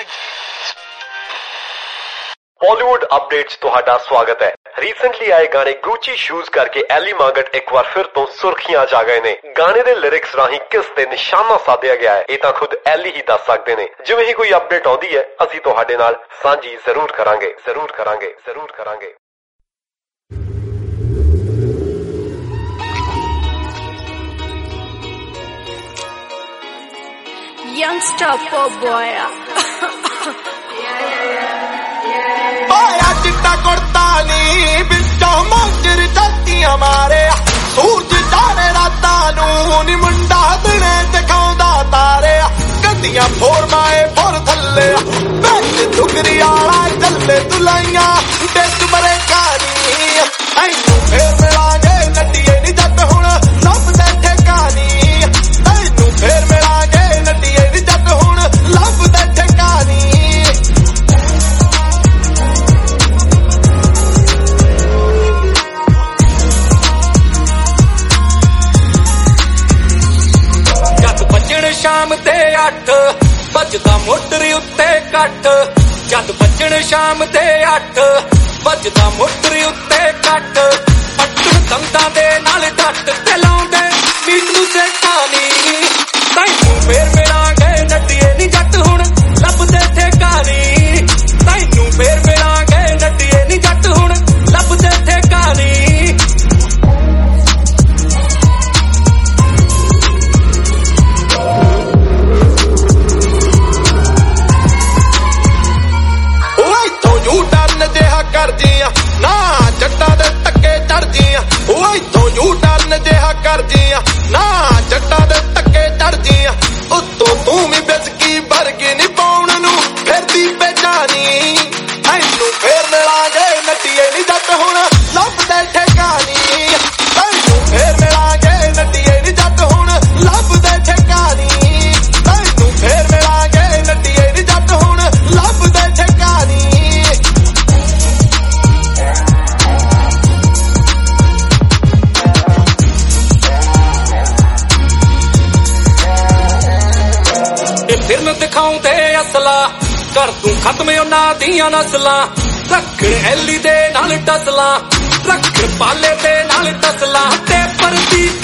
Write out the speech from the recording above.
Bollywood updates तुहाडा स्वागत है। रीसेंटली आए गाने गुची शूज करके एली मांगट एक बार फिर तो सुर्खियां जा गए ने। गाने दे लिरिक्स राही किस ते निशाना साधिया गया है, ये तां खुद एली ही दस सकते ने। जिवें ही कोई अपडेट आउंदी है असीं तुहाडे नाल सांझी जरूर करांगे। Youngster pop boy. चिट्टा कुर्ता नी बिचों मोजर चातियां मारे सूरज चारे रातां नूं नी मुंडा दिने दिखाउंदा तारे गड्डियां फोर माए फोर थल्ले बिच दुगरी आला चले दुलाइयां बिच मरे कहानी तैनू फेर मिलांगे नड्डिए नी जट हुण लब दे ठिकानी तैनू फेर मिलांगे नड्डिए नी जट हुण लब दे ठिकानी शाम ते 8 बजदा मोटरी उत्ते कट जद बजण शाम ते 8 बजदा मोटरी उत्ते कट पट्टन दंदां दे नाल डट ते लाउंदे मीट नूं सेकानी तैनू फेर मिलांगे नड्डिए नी जट हुण लभदे ठिकानी तैनू फेर मिलांगे नड्डिए नी जट हुण लभदे ठिकानी करदियां ना जट्टां दे धक्के चढ़दियां ओए इत्थों यू टर्न जिहा करदियां ना जट्टां दे धक्के चढ़दियां उत्तों तू भी बिस्की वर्गी नी पाउण नूं फिरदी बेजानी तैनू फेर मिलांगे नड्डिए नी जट हुण लभदे ठिकानी तैनू फेर मिलांगे नड्डिए नी जट हुण लभदे ठिकानी तैनू फेर मिलांगे नड्डिए नी जट हुण लभदे ठिकानी फिल्म दिखाउंदे असला कर तू खत्म उन्हां दियां नस्लां रखण एली दे नाल टसला रखण पाले दे नाल टसला ते परदी